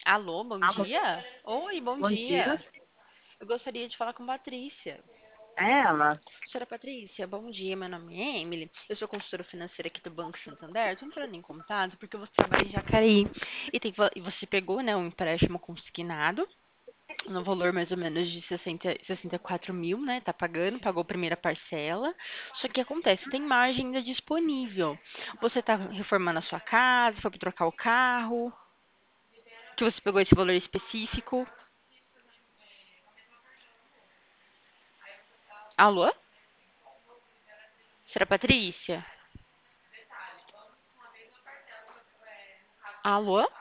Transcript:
Alô, bom Alô, dia? Oi, bom bom dia. dia. Eu gostaria de falar com Patrícia. É ela. Senhora Patrícia, bom dia. Meu nome é Emily. Eu sou consultora financeira aqui do Banco Santander. Estou entrando em contato porque você trabalha em Jacareí e você pegou, né, um empréstimo consignado no valor mais ou menos de 64 mil, né? Tá pagando, pagou a primeira parcela. Só que acontece, tem margem ainda disponível. Você tá reformando a sua casa, foi para trocar o carro, que você pegou esse valor específico. Alô? Senhora Patrícia? Alô?